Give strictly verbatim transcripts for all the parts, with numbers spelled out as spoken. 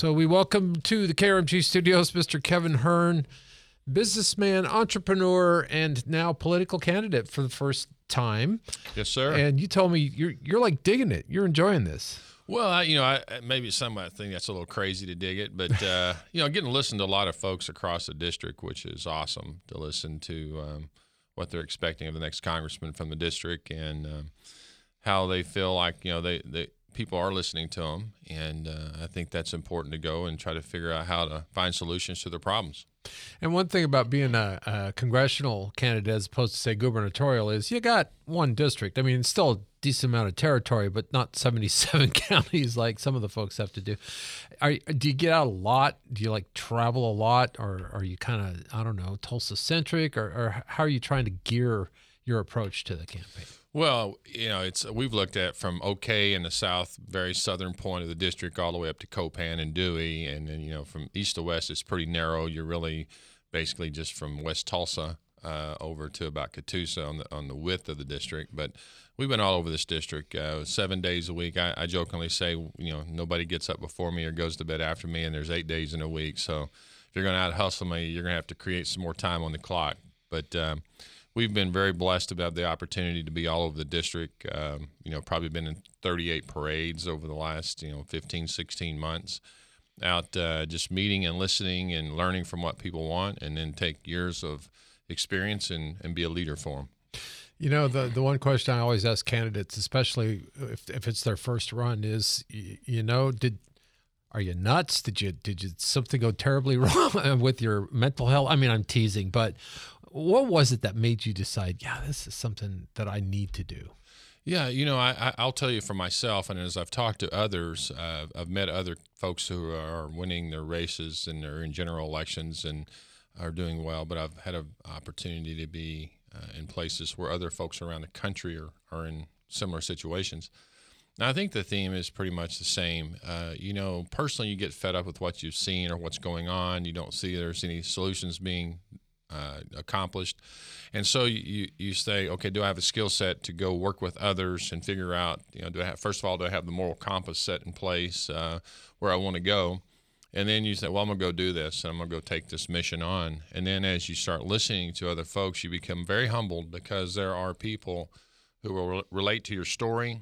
So we welcome to the K R M G studios Mister Kevin Hern, businessman, entrepreneur, and now political candidate for the first time. Yes, sir. And you told me you're you're like digging it. You're enjoying this. Well, I, you know, I, maybe some might think that's a little crazy to dig it, but uh, you know, getting to listen to a lot of folks across the district, which is awesome to listen to um, what they're expecting of the next congressman from the district and um, how they feel like you know they they. people are listening to them, and uh, I think that's important to go and try to figure out how to find solutions to their problems. And one thing about being a, a congressional candidate as opposed to, say, gubernatorial is you got one district. I mean, it's still a decent amount of territory, but not seventy-seven counties like some of the folks have to do. Are, do you get out a lot? Do you, like, travel a lot? Or are you kind of, I don't know, Tulsa-centric? Or, or how are you trying to gear your approach to the campaign? Well, you know, it's we've looked at from OK in the south, very southern point of the district, all the way up to Copan and Dewey, and then you know from east to west, it's pretty narrow. You're really basically just from West Tulsa uh, over to about Catoosa on the on the width of the district. But we've been all over this district, uh, seven days a week. I, I jokingly say, you know, nobody gets up before me or goes to bed after me, and there's eight days in a week. So if you're going to out hustle me, you're going to have to create some more time on the clock. But um, we've been very blessed about the opportunity to be all over the district. Um, you know, probably been in thirty-eight parades over the last, you know, fifteen, sixteen months out uh, just meeting and listening and learning from what people want, and then take years of experience and, and be a leader for them. You know, the, the one question I always ask candidates, especially if, if it's their first run, is, you, you know, did are you nuts? Did you did you something go terribly wrong with your mental health? I mean, I'm teasing, but what was it that made you decide, yeah, this is something that I need to do? Yeah, you know, I, I'll tell you for myself, and as I've talked to others, uh, I've met other folks who are winning their races and they're in general elections and are doing well, but I've had an opportunity to be uh, in places where other folks around the country are, are in similar situations. Now, I think the theme is pretty much the same. Uh, you know, personally, you get fed up with what you've seen or what's going on. You don't see there's any solutions being Uh, accomplished, and so you you say, okay, do I have a skill set to go work with others and figure out, you know, do I have, first of all, do I have the moral compass set in place uh, where I want to go, and then you say, well, I'm gonna go do this, and I'm gonna go take this mission on, and then as you start listening to other folks, you become very humbled because there are people who will re- relate to your story,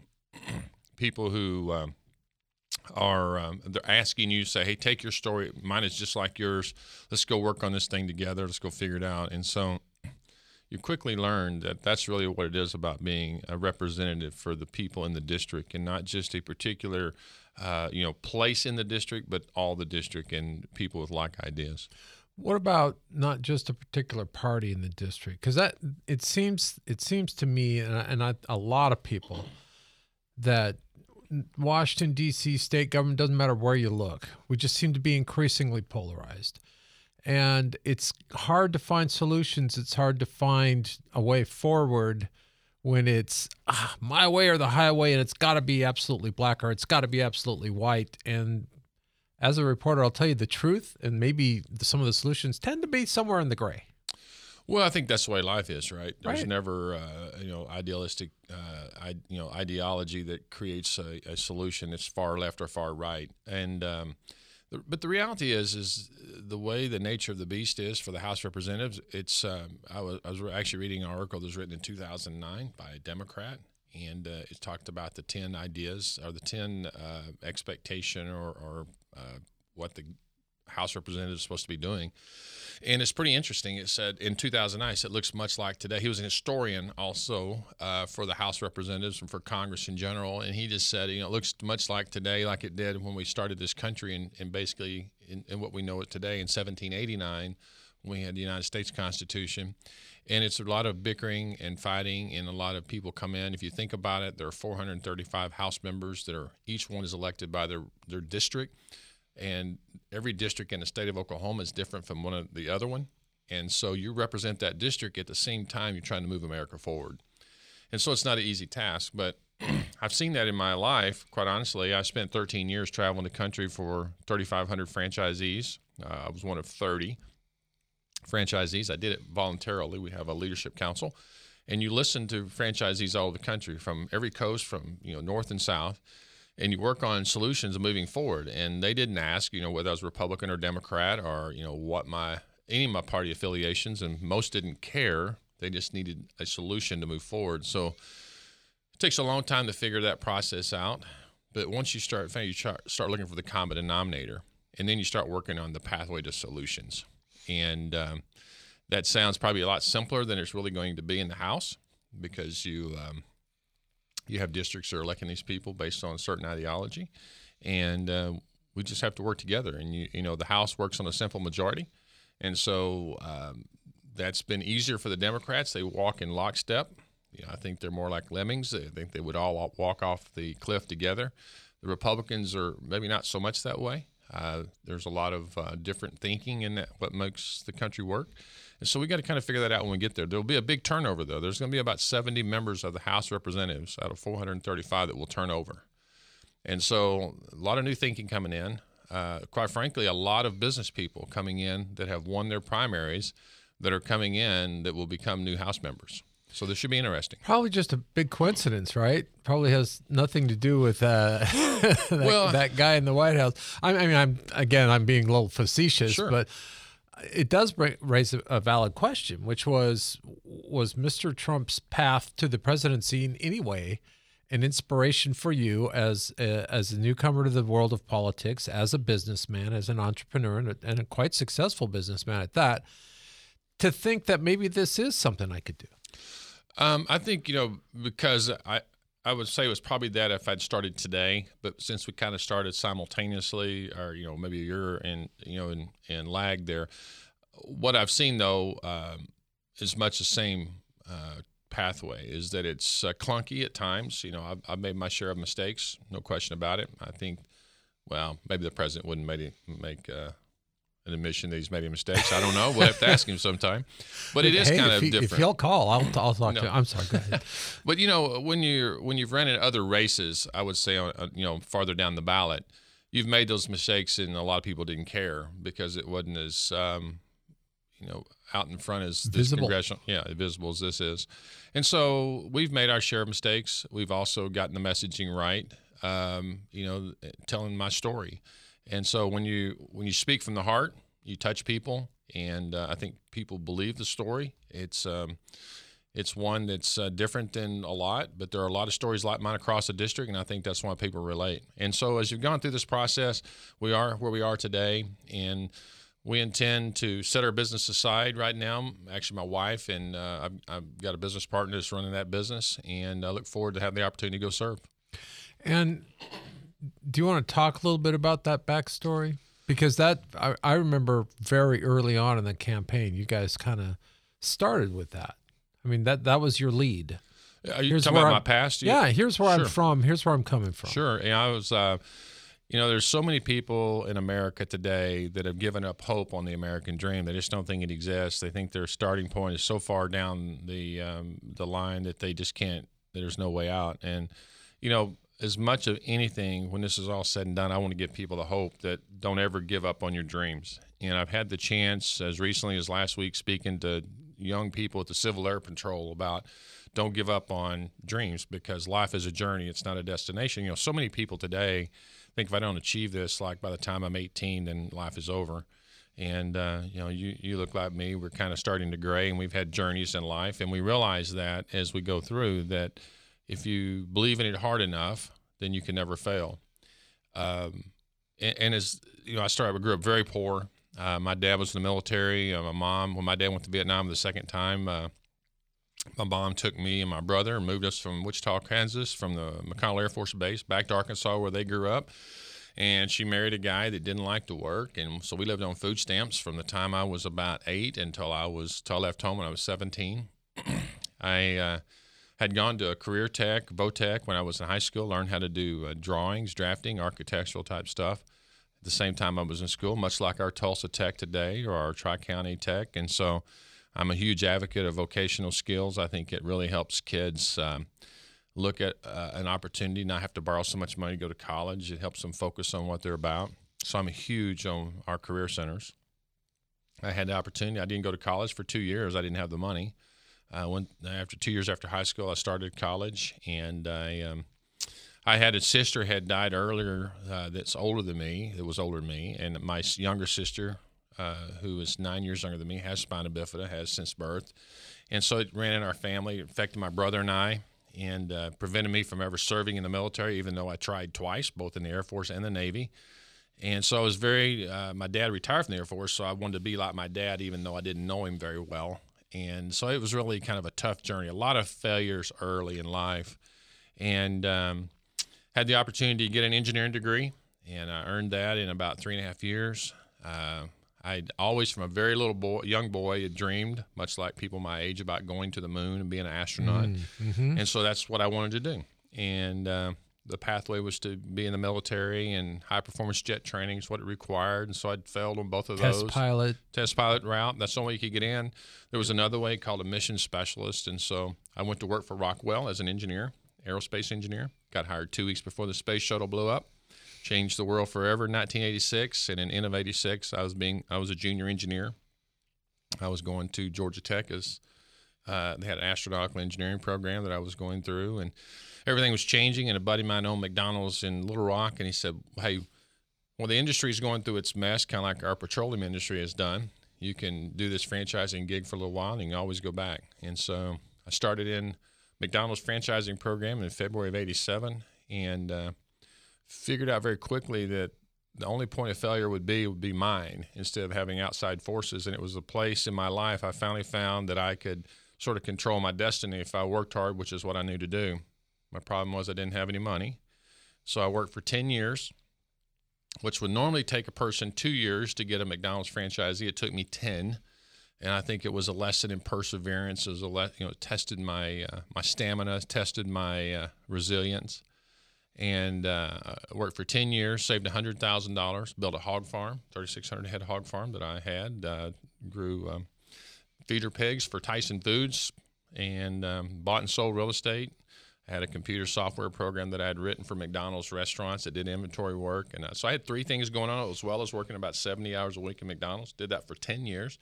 people who um, are um, they're asking you, say, hey, take your story. Mine is just like yours. Let's go work on this thing together. Let's go figure it out. And so you quickly learn that that's really what it is about being a representative for the people in the district, and not just a particular, uh, you know, place in the district, but all the district and people with like ideas. What about not just a particular party in the district? Because that it seems it seems to me, and, I, and I, a lot of people, that Washington, D C state government, doesn't matter where you look. We just seem to be increasingly polarized. And it's hard to find solutions. It's hard to find a way forward when it's ah, my way or the highway, and it's got to be absolutely black or it's got to be absolutely white. And as a reporter, I'll tell you the truth, and maybe some of the solutions tend to be somewhere in the gray. Well, I think that's the way life is, right? There's Right. never, uh, you know, idealistic, uh, I, you know, ideology that creates a, a solution that's far left or far right. And, um, the, but the reality is, is the way the nature of the beast is for the House of Representatives. It's, um, I was, I was actually reading an article that was written in two thousand nine by a Democrat, and uh, it talked about the ten ideas or the ten uh, expectation or, or uh, what the House Representative is supposed to be doing. And it's pretty interesting. It said in two thousand nine, it looks much like today. He was an historian also uh, for the House of Representatives and for Congress in general. And he just said, you know, it looks much like today, like it did when we started this country, and, and basically in, in what we know it today in seventeen eighty-nine, when we had the United States Constitution. And it's a lot of bickering and fighting, and a lot of people come in. If you think about it, there are four hundred thirty-five House members that are, each one is elected by their, their district. And every district in the state of Oklahoma is different from one of the other one. And so you represent that district at the same time you're trying to move America forward. And so it's not an easy task, but I've seen that in my life, quite honestly. I spent thirteen years traveling the country for thirty-five hundred franchisees. Uh, I was one of thirty franchisees. I did it voluntarily. We have a leadership council. And you listen to franchisees all over the country from every coast, from you know north and south. and you work on solutions moving forward. And they didn't ask, you know, whether I was Republican or Democrat or, you know, what my any of my party affiliations, and most didn't care. They just needed a solution to move forward. So it takes a long time to figure that process out. But once you start, you start looking for the common denominator, and then you start working on the pathway to solutions. And um, that sounds probably a lot simpler than it's really going to be in the House, because you um, you have districts that are electing these people based on a certain ideology, and uh, we just have to work together. And you you know the House works on a simple majority, and so um, that's been easier for the Democrats. They walk in lockstep. You know, I think they're more like lemmings. I think they would all walk off the cliff together. The Republicans are maybe not so much that way. Uh, there's a lot of uh, different thinking in that, what makes the country work. And so we got to kind of figure that out when we get there. There'll be a big turnover, though. There's going to be about seventy members of the House of Representatives out of four hundred thirty-five that will turn over. And so a lot of new thinking coming in. Uh, quite frankly, a lot of business people coming in that have won their primaries that are coming in that will become new House members. So this should be interesting. Probably just a big coincidence, right? Probably has nothing to do with uh, that, well, that guy in the White House. I, I mean, I'm again, I'm being a little facetious, sure. but it does bring, raise a, a valid question, which was, was Mister Trump's path to the presidency in any way an inspiration for you as a, as a newcomer to the world of politics, as a businessman, as an entrepreneur, and a, and a quite successful businessman at that, to think that maybe this is something I could do? Um, I think, you know, because I, I would say it was probably that if I'd started today, but since we kind of started simultaneously, or, you know, maybe a year and, you know, in, in lag there, what I've seen, though, um, is much the same uh, pathway, is that it's uh, clunky at times. You know, I've, I've made my share of mistakes, no question about it. I think, well, maybe the president wouldn't make, make uh, an admission that he's made mistakes. I don't know. We'll have to ask him sometime. But it is hey, kind if of he, different. If he'll call, I'll, I'll talk no. to him. I'm sorry. Go ahead. But, you know, when you're when you've ran in other races, I would say, uh, you know, farther down the ballot, you've made those mistakes, and a lot of people didn't care because it wasn't as, um, you know, out in front as this visible. congressional, yeah, visible as this is. And so we've made our share of mistakes. We've also gotten the messaging right, um, you know, telling my story. And so when you when you speak from the heart, you touch people, and uh, I think people believe the story. It's um, it's one that's uh, different than a lot, but there are a lot of stories like mine across the district, and I think that's why people relate. And so as you've gone through this process, we are where we are today, and we intend to set our business aside right now. Actually, my wife and uh, I've, I've got a business partner that's running that business, and I look forward to having the opportunity to go serve. And do you want to talk a little bit about that backstory? Because that I, I remember very early on in the campaign, you guys kind of started with that. I mean, that that was your lead. Are you here's talking about I'm, my past? Yeah, here's where sure. I'm from. Here's where I'm coming from. Sure. And I was, uh, you know, there's so many people in America today that have given up hope on the American dream. They just don't think it exists. They think their starting point is so far down the um, the line that they just can't. There's no way out. And, you know, as much of anything, when this is all said and done, I want to give people the hope that don't ever give up on your dreams. And I've had the chance, as recently as last week, speaking to young people at the Civil Air Patrol about don't give up on dreams, because life is a journey. It's not a destination. You know, so many people today think if I don't achieve this, like by the time I'm eighteen, then life is over. And, uh, you know, you, you look like me. We're kind of starting to gray, and we've had journeys in life. And we realize that as we go through that, if you believe in it hard enough, then you can never fail. Um, and, and as you know, I started, I grew up very poor. Uh, my dad was in the military. Uh, my mom, when my dad went to Vietnam the second time, uh, my mom took me and my brother and moved us from Wichita, Kansas, from the McConnell Air Force Base back to Arkansas, where they grew up. And she married a guy that didn't like to work, and so we lived on food stamps from the time I was about eight until I was till I left home when I was seventeen. I uh, had gone to a career tech, Votech, when I was in high school, learned how to do uh, drawings, drafting, architectural type stuff. At the same time I was in school, much like our Tulsa Tech today or our Tri-County Tech. And so I'm a huge advocate of vocational skills. I think it really helps kids um, look at uh, an opportunity, not have to borrow so much money to go to college. It helps them focus on what they're about. So I'm a huge on our career centers. I had the opportunity. I didn't go to college for two years. I didn't have the money. Uh, when after two years after high school, I started college, and I um, I had a sister had died earlier uh, that's older than me, that was older than me, and my s- younger sister, uh, who is nine years younger than me, has spina bifida, has since birth. And so it ran in our family. It affected my brother and I, and uh, prevented me from ever serving in the military, even though I tried twice, both in the Air Force and the Navy. And so I was very, uh, my dad retired from the Air Force, so I wanted to be like my dad, even though I didn't know him very well. And so it was really kind of a tough journey, a lot of failures early in life. And um, had the opportunity to get an engineering degree, and I earned that in about three and a half years. Uh, I'd always, from a very little boy, young boy, had dreamed, much like people my age, about going to the moon and being an astronaut. Mm-hmm. And so that's what I wanted to do. And uh, the pathway was to be in the military, and high-performance jet training is what it required. And so I'd failed on both of Test those. pilot. Test pilot route. That's the only way you could get in. There was another way called a mission specialist. And so I went to work for Rockwell as an engineer, aerospace engineer. Got hired two weeks before the space shuttle blew up. Changed the world forever in nineteen eighty-six. And in the end of eighty-six, I was being I was a junior engineer. I was going to Georgia Tech as uh, they had an astronautical engineering program that I was going through, and everything was changing. And a buddy of mine owned McDonald's in Little Rock, and he said, "Hey, well, the industry is going through its mess, kind of like our petroleum industry has done. You can do this franchising gig for a little while, and you can always go back." And so I started in McDonald's franchising program in February of eighty-seven, and uh, figured out very quickly that the only point of failure would be would be mine, instead of having outside forces. And it was a place in my life I finally found that I could sort of control my destiny if I worked hard, which is what I knew to do. My problem was I didn't have any money. So I worked for ten years, which would normally take a person two years to get a McDonald's franchisee. It took me ten. And I think it was a lesson in perseverance. It was a le- you know, it tested my uh, my stamina, tested my uh, resilience. And uh, I worked for ten years, saved one hundred thousand dollars, built a hog farm, thirty-six hundred head hog farm that I had, uh, grew um, feeder pigs for Tyson Foods, and um, bought and sold real estate. I had a computer software program that I had written for McDonald's restaurants that did inventory work. And uh, so I had three things going on, as well as working about seventy hours a week at McDonald's. Did that for ten years.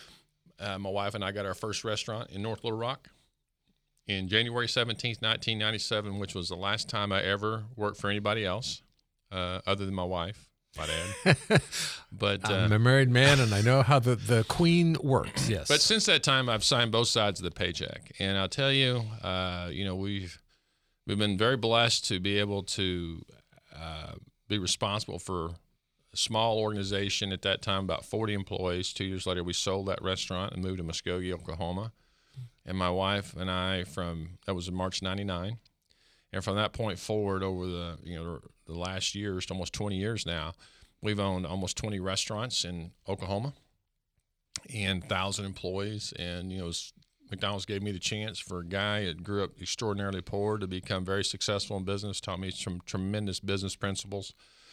Uh, my wife and I got our first restaurant in North Little Rock in January seventeenth, nineteen ninety-seven, which was the last time I ever worked for anybody else uh, other than my wife, might add. But uh, I'm a married man, and I know how the, the queen works, yes. But since that time, I've signed both sides of the paycheck. And I'll tell you, uh, you know, we've we've been very blessed to be able to uh, be responsible for a small organization at that time, about forty employees. Two years later, we sold that restaurant and moved to Muskogee, Oklahoma. And my wife and I, from that was in March ninety-nine, and from that point forward, over the you know the last years, almost twenty years now, we've owned almost twenty restaurants in Oklahoma, and one thousand employees. And you know, McDonald's gave me the chance, for a guy that grew up extraordinarily poor, to become very successful in business. Taught me some tremendous business principles.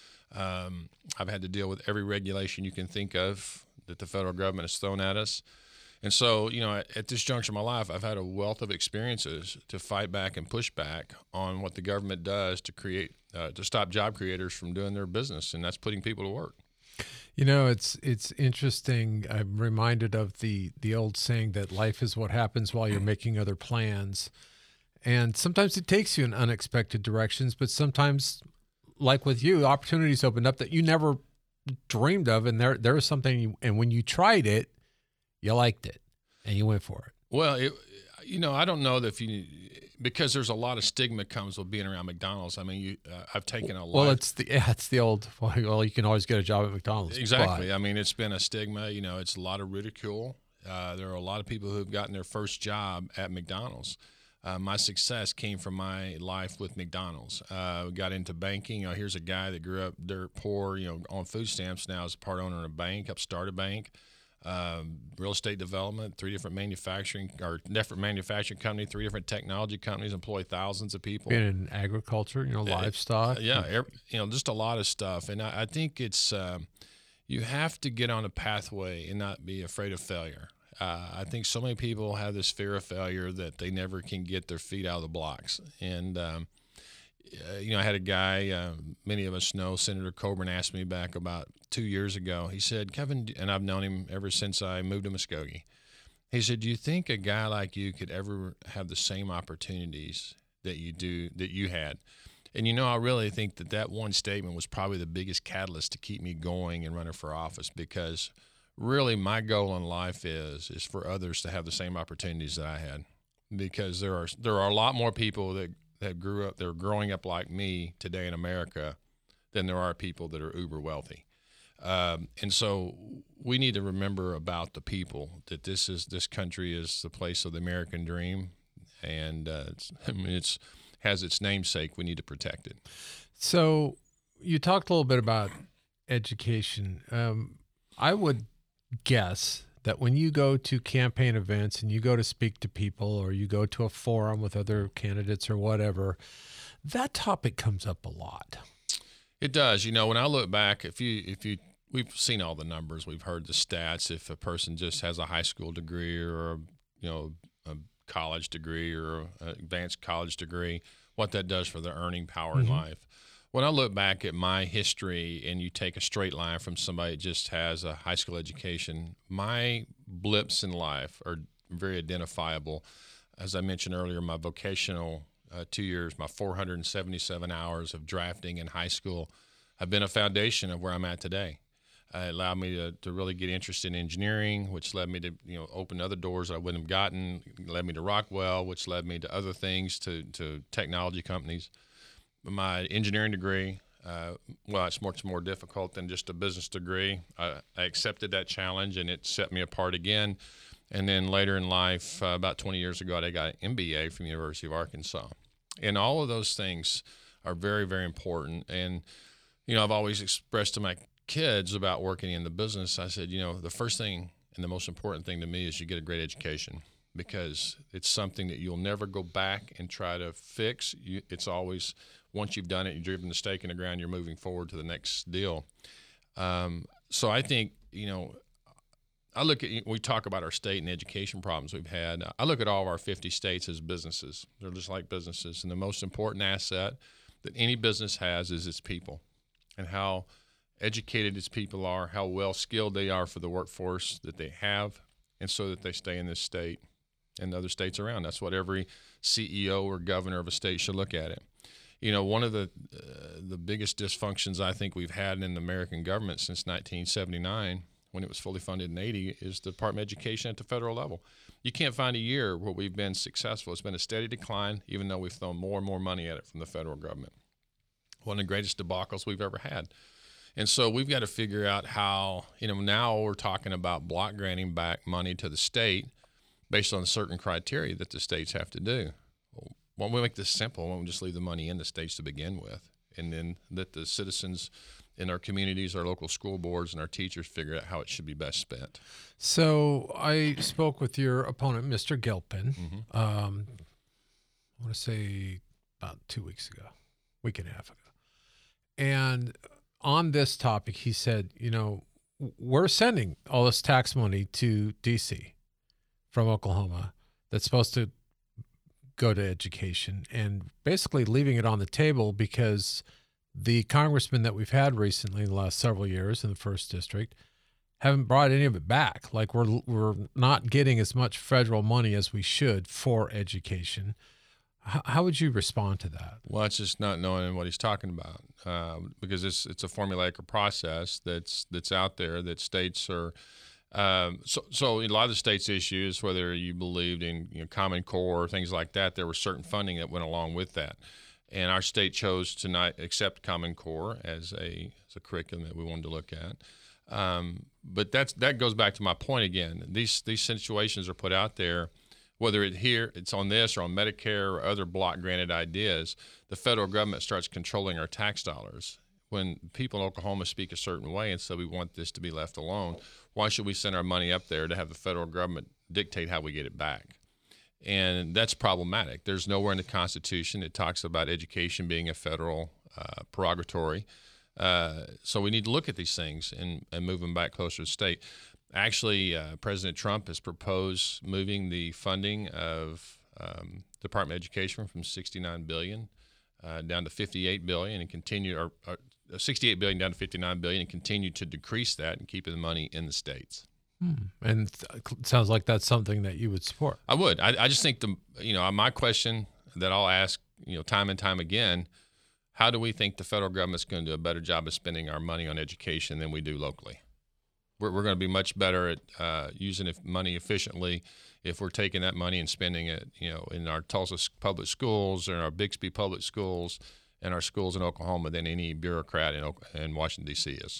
Um, I've had to deal with every regulation you can think of that the federal government has thrown at us. And so, you know, at, at this juncture of my life, I've had a wealth of experiences to fight back and push back on what the government does to create, uh, to stop job creators from doing their business, and that's putting people to work. You know, it's it's interesting. I'm reminded of the the old saying that life is what happens while you're making other plans. And sometimes it takes you in unexpected directions, but sometimes, like with you, opportunities open up that you never dreamed of, and there there was something, you, and when you tried it, you liked it, and you went for it. Well, it, you know, I don't know that if you, because there's a lot of stigma comes with being around McDonald's. I mean, you, uh, I've taken a lot. Well, it's the yeah, it's the old. Well, you can always get a job at McDonald's. Exactly. But. I mean, it's been a stigma. You know, it's a lot of ridicule. Uh, there are a lot of people who've gotten their first job at McDonald's. Uh, my success came from my life with McDonald's. Uh, got into banking. You know, here's a guy that grew up dirt poor, you know, on food stamps. Now is a part owner in a bank, helped start a bank. Um, real estate development, three different manufacturing or different manufacturing company, three different technology companies, employ thousands of people. Being in agriculture, you know, livestock. Uh, yeah, er, you know, just a lot of stuff. And I, I think it's um, you have to get on a pathway and not be afraid of failure. Uh, I think so many people have this fear of failure that they never can get their feet out of the blocks. And um, Uh, you know, I had a guy, uh, many of us know, Senator Coburn asked me back about two years ago. He said, Kevin, and I've known him ever since I moved to Muskogee. He said, do you think a guy like you could ever have the same opportunities that you do, that you had? And, you know, I really think that that one statement was probably the biggest catalyst to keep me going and running for office, because really my goal in life is is for others to have the same opportunities that I had, because there are there are a lot more people that, that grew up, that are growing up like me today in America than there are people that are uber wealthy. Um, and so we need to remember about the people, that this is this country is the place of the American dream, and uh, it's, I mean, it's has its namesake. We need to protect it. So you talked a little bit about education. Um, I would guess that when you go to campaign events and you go to speak to people, or you go to a forum with other candidates or whatever, that topic comes up a lot. It does. You know, when I look back, if you if you we've seen all the numbers, we've heard the stats. If a person just has a high school degree, or a, you know, a college degree, or an advanced college degree, what that does for their earning power mm-hmm. in life. When I look back at my history, and you take a straight line from somebody that just has a high school education, my blips in life are very identifiable. As I mentioned earlier, my vocational uh, two years, my four hundred seventy-seven hours of drafting in high school have been a foundation of where I'm at today. Uh, it allowed me to, to really get interested in engineering, which led me to, you know, open other doors I wouldn't have gotten. It led me to Rockwell, which led me to other things, to, to technology companies. My engineering degree, uh, well, it's much more difficult than just a business degree. I, I accepted that challenge, and it set me apart again. And then later in life, uh, about twenty years ago, I got an M B A from the University of Arkansas. And all of those things are very, very important. And, you know, I've always expressed to my kids about working in the business, I said, you know, the first thing and the most important thing to me is you get a great education, because it's something that you'll never go back and try to fix. You, it's always, once you've done it, you've driven the stake in the ground, you're moving forward to the next deal. Um, so I think, you know, I look at, we talk about our state and education problems we've had. I look at all of our fifty states as businesses. They're just like businesses. And the most important asset that any business has is its people, and how educated its people are, how well skilled they are for the workforce that they have, and so that they stay in this state and other states around. That's what every C E O or governor of a state should look at it. You know, one of the uh, the biggest dysfunctions I think we've had in the American government since nineteen seventy-nine, when it was fully funded in eighty, is the Department of Education at the federal level. You can't find a year where we've been successful. It's been a steady decline, even though we've thrown more and more money at it from the federal government. One of the greatest debacles we've ever had. And so we've got to figure out how, you know, now we're talking about block granting back money to the state based on certain criteria that the states have to do. Well, why don't we make this simple? Why don't we just leave the money in the states to begin with, and then let the citizens in our communities, our local school boards, and our teachers figure out how it should be best spent? So I spoke with your opponent, Mister Gilpin, mm-hmm. um, I want to say about two weeks ago, week and a half ago. And on this topic, he said, you know, we're sending all this tax money to D C from Oklahoma that's supposed to go to education, and basically leaving it on the table because the congressmen that we've had recently in the last several years in the first district haven't brought any of it back. Like, we're we're not getting as much federal money as we should for education. How, how would you respond to that? Well, it's just not knowing what he's talking about, uh, because it's it's a formulaic process that's that's out there that states are. Um, so, so a lot of the states' issues, whether you believed in, you know, Common Core or things like that, there was certain funding that went along with that, and our state chose to not accept Common Core as a as a curriculum that we wanted to look at. Um, but that's that goes back to my point again. These these situations are put out there, whether it here it's on this or on Medicare or other block granted ideas. The federal government starts controlling our tax dollars. When people in Oklahoma speak a certain way and so we want this to be left alone, why should we send our money up there to have the federal government dictate how we get it back? And that's problematic. There's nowhere in the Constitution that talks about education being a federal uh, prerogatory. Uh, so we need to look at these things and, and move them back closer to the state. Actually, uh, President Trump has proposed moving the funding of um, Department of Education from sixty-nine billion dollars uh, down to fifty-eight billion dollars and continue, or, or sixty-eight billion dollars down to fifty-nine billion dollars and continue to decrease that and keep the money in the states. Hmm. And it sounds like that's something that you would support. I would. I, I just think the you know my question that I'll ask you know time and time again: how do we think the federal government's going to do a better job of spending our money on education than we do locally? We're, we're going to be much better at uh, using money efficiently if we're taking that money and spending it, you know, in our Tulsa public schools or our Bixby public schools and our schools in Oklahoma than any bureaucrat in, in Washington, D C is.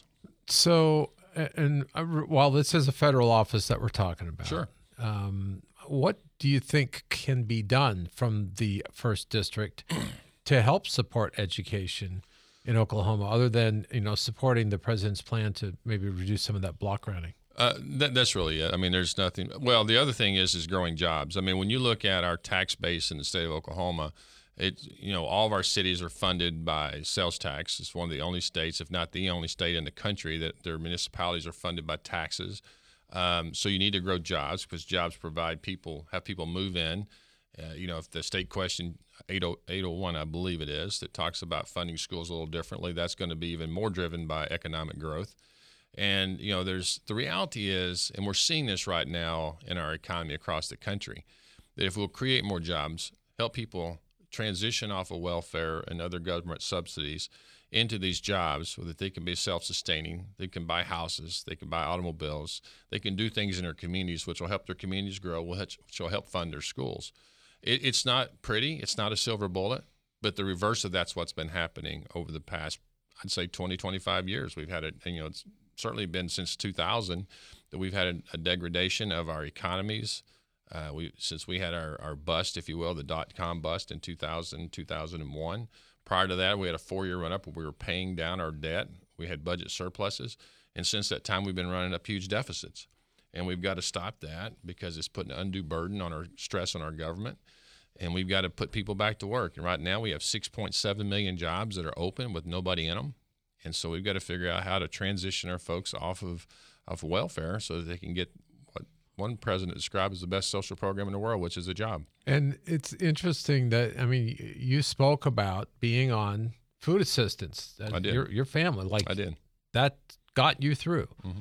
So, and while this is a federal office that we're talking about, sure. Um, what do you think can be done from the first district to help support education in Oklahoma, other than, you know, supporting the president's plan to maybe reduce some of that block granting? Uh, that, that's really it. I mean, there's nothing. Well, the other thing is is growing jobs. I mean, when you look at our tax base in the state of Oklahoma, it you know all of our cities are funded by sales tax. It's one of the only states, if not the only state in the country, that their municipalities are funded by taxes. Um, so you need to grow jobs because jobs provide people, have people move in. Uh, you know, if the state question eight oh one, I believe it is, that talks about funding schools a little differently, that's going to be even more driven by economic growth. And, you know, there's the reality is, and we're seeing this right now in our economy across the country, that if we'll create more jobs, help people transition off of welfare and other government subsidies into these jobs so that they can be self-sustaining, they can buy houses, they can buy automobiles, they can do things in their communities which will help their communities grow, which will help fund their schools. It, it's not pretty, it's not a silver bullet, but the reverse of that's what's been happening over the past, I'd say twenty, twenty-five years. We've had a, you know, it's certainly been since two thousand that we've had a, a degradation of our economies. Uh, we since we had our, our bust, if you will, the dot-com bust in two thousand, two thousand one. Prior to that, we had a four-year run-up where we were paying down our debt. We had budget surpluses. And since that time, we've been running up huge deficits. And we've got to stop that because it's putting an undue burden on our stress on our government. And we've got to put people back to work. And right now, we have six point seven million jobs that are open with nobody in them. And so we've got to figure out how to transition our folks off of, off of welfare so that they can get what one president described as the best social program in the world, which is a job. And it's interesting that, I mean, you spoke about being on food assistance. I did. Your, your family, like I did. That got you through. Mm-hmm.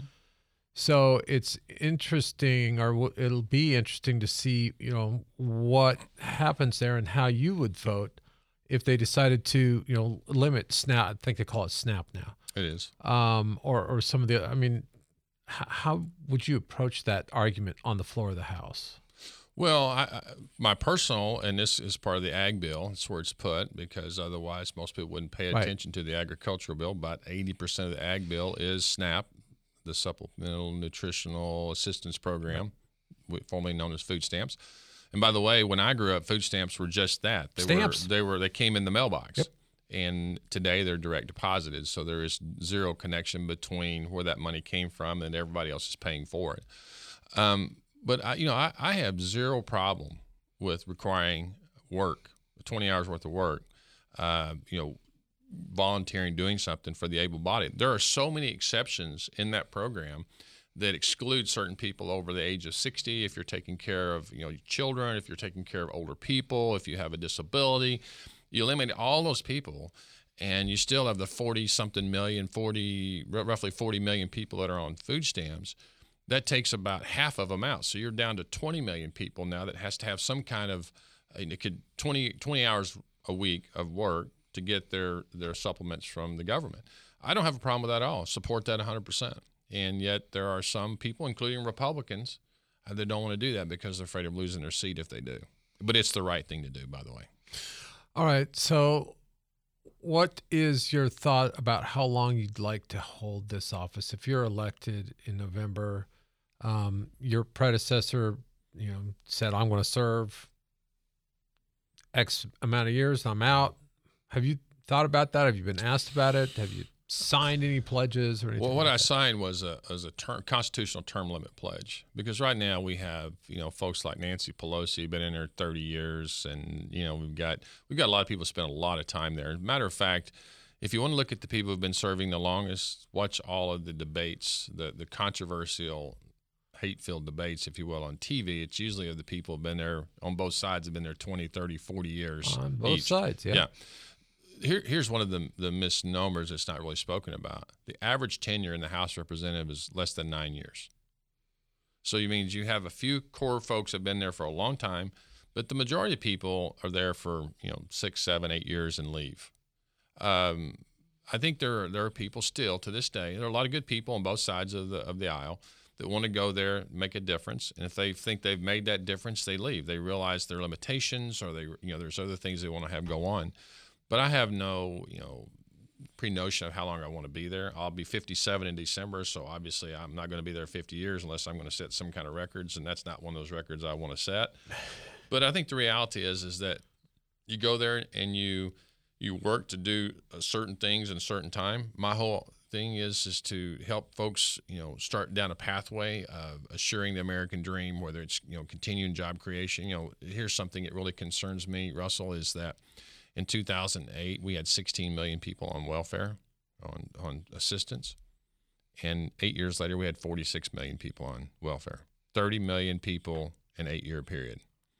So it's interesting, or it'll be interesting to see, you know, what happens there and how you would vote if they decided to, you know, limit SNAP. I think they call it SNAP now. It is. Um, or, or some of the, I mean, h- how would you approach that argument on the floor of the House? Well, I, I, my personal, and this is part of the ag bill, that's where it's put, because otherwise most people wouldn't pay attention right. to the agricultural bill. About eighty percent of the ag bill is SNAP, the Supplemental Nutritional Assistance Program, right. formerly known as food stamps. And by the way, when I grew up, food stamps were just that. They Stamps. Were, they were they came in the mailbox. Yep. And today they're direct deposited, so there is zero connection between where that money came from and everybody else is paying for it. Um, but I, you know, I, I have zero problem with requiring work, twenty hours worth of work. Uh, you know, volunteering, doing something for the able-bodied. There are so many exceptions in that program that exclude certain people over the age of sixty. If you're taking care of, you know, children, if you're taking care of older people, if you have a disability, you eliminate all those people, and you still have the forty-something million, forty, roughly forty million people that are on food stamps. That takes about half of them out. So you're down to twenty million people now that has to have some kind of, it could twenty, twenty hours a week of work to get their, their supplements from the government. I don't have a problem with that at all. Support that one hundred percent. And yet there are some people, including Republicans, that don't want to do that because they're afraid of losing their seat if they do. But it's the right thing to do, by the way. All right. So what is your thought about how long you'd like to hold this office? If you're elected in November, um, your predecessor, you know, said, I'm going to serve X amount of years and I'm out. Have you thought about that? Have you been asked about it? Have you signed any pledges or anything? Well, what like I that? signed was a was a term, constitutional term limit pledge, because right now we have, you know, folks like Nancy Pelosi been in there thirty years, and you know we've got we've got a lot of people spend a lot of time there. As a matter of fact, if you want to look at the people who've been serving the longest, watch all of the debates, the the controversial, hate-filled debates, if you will, on T V. It's usually of the people who've been there on both sides, have been there twenty, thirty, forty years. On both each. sides, yeah. Yeah. Here, here's one of the, the misnomers that's not really spoken about. The average tenure in the House of Representatives is less than nine years. So it means you have a few core folks that have been there for a long time, but the majority of people are there for, you know, six, seven, eight years and leave. Um, I think there are, there are people still to this day. There are a lot of good people on both sides of the of the aisle that want to go there, make a difference, and if they think they've made that difference, they leave. They realize their limitations, or they you know there's other things they want to have go on. But I have no you know pre-notion of how long I want to be there. I'll be fifty-seven in December, so obviously I'm not going to be there fifty years unless I'm going to set some kind of records, and that's not one of those records I want to set. But I think the reality is is that you go there and you you work to do certain things in a certain time. My whole thing is is to help folks, you know, start down a pathway of assuring the American dream, whether it's, you know, continuing job creation. You know, here's something that really concerns me, Russell, is that in two thousand eight, we had sixteen million people on welfare, on, on assistance. And eight years later, we had forty-six million people on welfare, thirty million people in an eight-year period.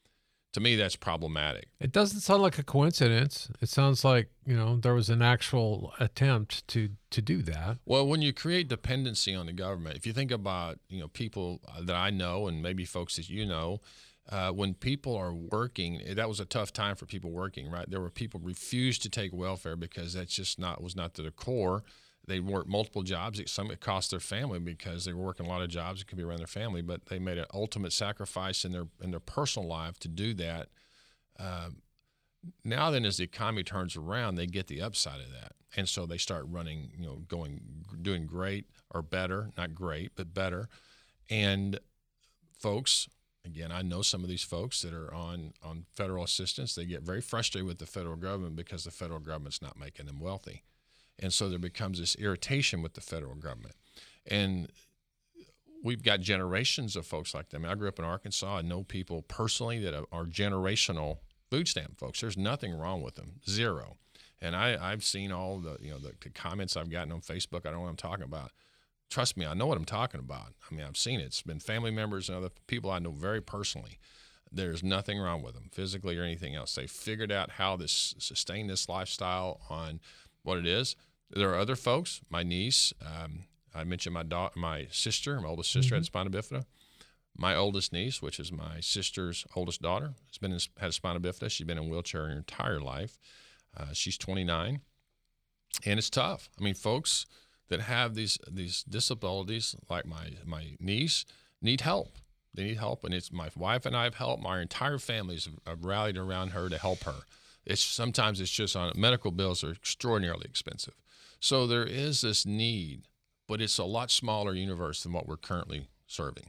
To me, that's problematic. It doesn't sound like a coincidence. It sounds like, you know, there was an actual attempt to, to do that. Well, when you create dependency on the government, if you think about, you know, people that I know and maybe folks that you know, uh, when people are working, that was a tough time for people working, right? There were people refused to take welfare because that's just not was not to the core. They worked multiple jobs. It, some it cost their family because they were working a lot of jobs. It could be around their family, but they made an ultimate sacrifice in their in their personal life to do that. Uh, now then, as the economy turns around, they get the upside of that, and so they start running, you know, going, doing great or better, not great, but better. And folks, again, I know some of these folks that are on on federal assistance. They get very frustrated with the federal government because the federal government's not making them wealthy. And so there becomes this irritation with the federal government. And we've got generations of folks like that. I mean, I grew up in Arkansas. I know people personally that are, are generational food stamp folks. There's nothing wrong with them, zero. And I, I've seen all the, you know, the, the comments I've gotten on Facebook. I don't know what I'm talking about. Trust me, I know what I'm talking about. I mean, I've seen it. It's been family members and other people I know very personally. There's nothing wrong with them, physically or anything else. They figured out how to sustain this lifestyle on what it is. There are other folks. My niece, um, I mentioned my da- my sister, my oldest sister, mm-hmm. had spina bifida. My oldest niece, which is my sister's oldest daughter, has been in, had a spina bifida. She's been in a wheelchair her entire life. Uh, she's twenty-nine, and it's tough. I mean, folks that have these these disabilities, like my my niece, need help. They need help, and it's my wife and I have helped. My entire family have rallied around her to help her. It's sometimes it's just on medical bills are extraordinarily expensive. So there is this need, but it's a lot smaller universe than what we're currently serving.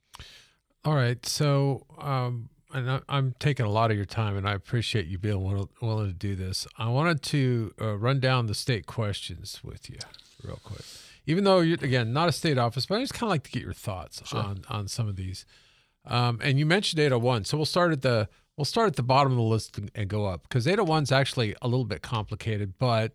All right. So, um, and I, I'm taking a lot of your time, and I appreciate you being willing, willing to do this. I wanted to uh, run down the state questions with you real quick. Even though you're, again, not a state office, but I just kind of like to get your thoughts sure. on, on some of these. Um, and you mentioned eight oh one. So we'll start at the We'll start at the bottom of the list and go up, because eight oh one is actually a little bit complicated, but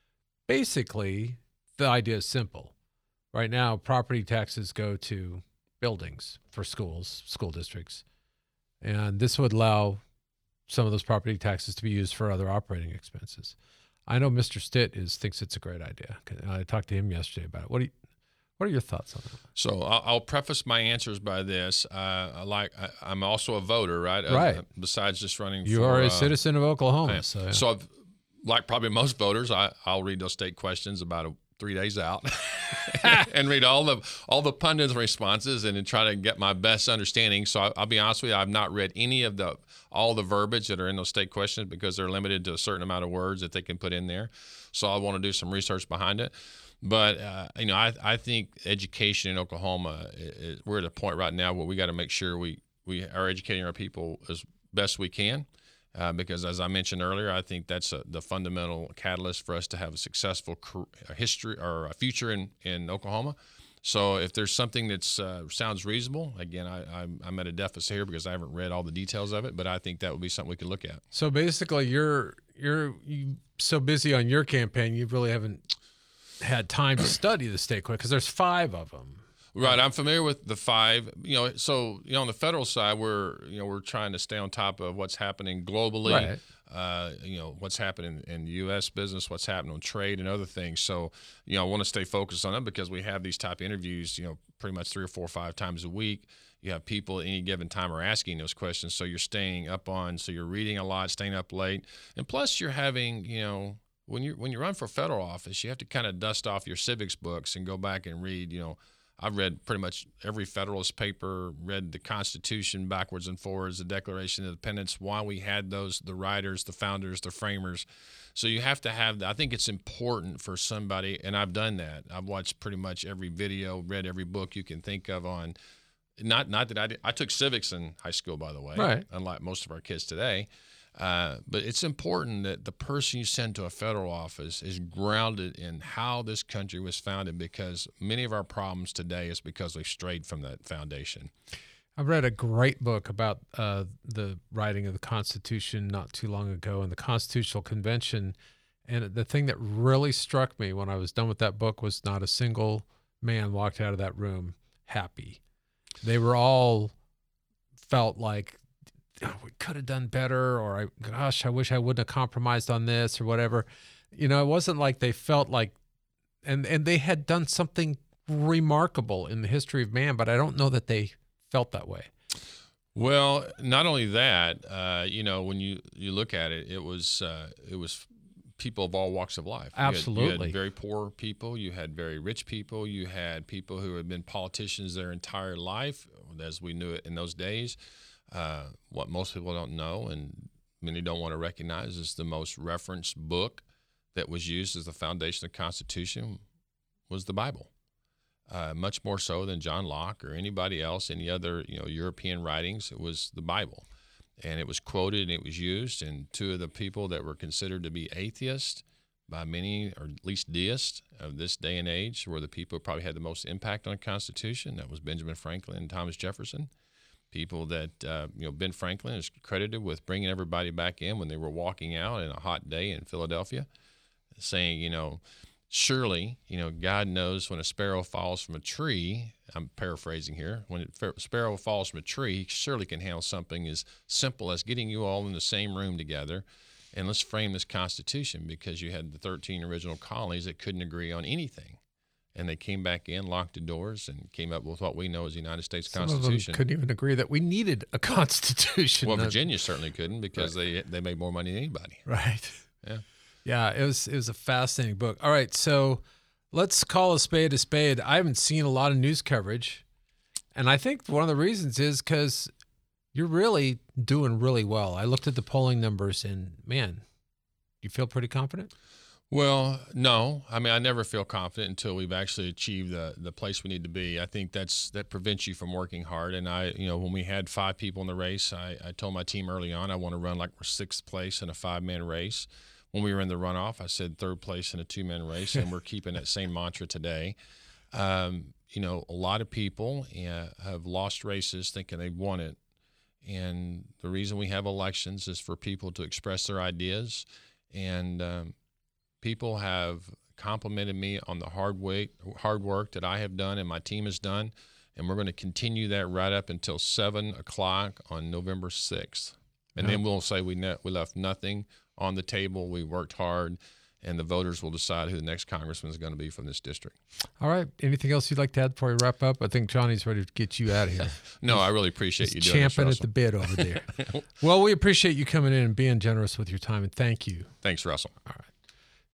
basically the idea is simple. Right now, property taxes go to buildings for schools, school districts, and this would allow some of those property taxes to be used for other operating expenses. I know Mister Stitt is thinks it's a great idea. I talked to him yesterday about it. What do you What are your thoughts on that? So I'll, I'll preface my answers by this. Uh, I like I, I'm also a voter, right? Right. Uh, besides just running you for, are a uh, citizen of Oklahoma. Yeah. So, yeah. so I've, like probably most voters, I, I'll read those state questions about a, three days out and read all the all the pundits' responses and then try to get my best understanding. So I, I'll be honest with you, I've not read any of the all the verbiage that are in those state questions because they're limited to a certain amount of words that they can put in there. So I want to do some research behind it. But, uh, you know, I, I think education in Oklahoma, is, we're at a point right now where we got to make sure we, we are educating our people as best we can. Uh, because, as I mentioned earlier, I think that's a, the fundamental catalyst for us to have a successful career, a history or a future in, in Oklahoma. So if there's something that uh, sounds reasonable, again, I, I'm, I'm at a deficit here because I haven't read all the details of it, but I think that would be something we could look at. So basically, you're you're you so busy on your campaign, you really haven't had time to study the state question because there's five of them. Right, I'm familiar with the five. You know, so you know, on the federal side, we're you know we're trying to stay on top of what's happening globally. Right. Uh, you know, what's happening in the U S business, what's happening on trade and other things. So, you know, I want to stay focused on them because we have these type interviews. You know, pretty much three or four or five times a week. You have people at any given time are asking those questions, so you're staying up on. So you're reading a lot, staying up late, and plus you're having you know. when you when you run for federal office, you have to kind of dust off your civics books and go back and read. You know, I've read pretty much every Federalist paper, read the Constitution backwards and forwards, the Declaration of Independence, why we had those, the writers, the founders, the framers. So you have to have, I think it's important for somebody, and I've done that. I've watched pretty much every video, read every book you can think of on, not not that I did, I took civics in high school, by the way, right. unlike most of our kids today. Uh, but it's important that the person you send to a federal office is grounded in how this country was founded, because many of our problems today is because we've strayed from that foundation. I read a great book about uh, the writing of the Constitution not too long ago, and the Constitutional Convention. And the thing that really struck me when I was done with that book was not a single man walked out of that room happy. They were all felt like, oh, we could have done better, or I, gosh, I wish I wouldn't have compromised on this or whatever. You know, it wasn't like they felt like, and, and they had done something remarkable in the history of man, but I don't know that they felt that way. Well, not only that, uh, you know, when you, you look at it, it was, uh, it was people of all walks of life. Absolutely. You had, you had very poor people, you had very rich people, you had people who had been politicians their entire life, as we knew it in those days. Uh, what most people don't know and many don't want to recognize is the most referenced book that was used as the foundation of the Constitution was the Bible. Uh, much more so than John Locke or anybody else, any other you know European writings. It was the Bible, and it was quoted and it was used. And two of the people that were considered to be atheists by many, or at least deists of this day and age, were the people who probably had the most impact on the Constitution. That was Benjamin Franklin and Thomas Jefferson. People that, uh, you know, Ben Franklin is credited with bringing everybody back in when they were walking out in a hot day in Philadelphia, saying, you know, surely, you know, God knows when a sparrow falls from a tree, I'm paraphrasing here, when a sparrow falls from a tree, he surely can handle something as simple as getting you all in the same room together, and let's frame this Constitution, because you had the thirteen original colonies that couldn't agree on anything. And they came back in, locked the doors, and came up with what we know as the United States Some Constitution. Of them couldn't even agree that we needed a constitution. Well, Virginia certainly couldn't, because right. they they made more money than anybody. Right. Yeah. Yeah. It was it was a fascinating book. All right, so let's call a spade a spade. I haven't seen a lot of news coverage, and I think one of the reasons is because you're really doing really well. I looked at the polling numbers, and man, you feel pretty confident? Well, no. I mean, I never feel confident until we've actually achieved the the place we need to be. I think that's that prevents you from working hard. And I, you know, when we had five people in the race, I, I told my team early on I want to run like we're sixth place in a five-man race. When we were in the runoff, I said third place in a two-man race, and we're keeping that same mantra today. Um, you know, a lot of people uh, have lost races thinking they won it. And the reason we have elections is for people to express their ideas. And um, people have complimented me on the hard work, hard work that I have done and my team has done, and we're going to continue that right up until seven o'clock on November sixth. And Yeah. then we'll say we ne- we left nothing on the table, we worked hard, and the voters will decide who the next congressman is going to be from this district. All right. Anything else you'd like to add before we wrap up? I think Johnny's ready to get you out of here. No, I really appreciate He's you doing this, champing Russell. at the bit over there. Well, we appreciate you coming in and being generous with your time, and thank you. Thanks, Russell. All right.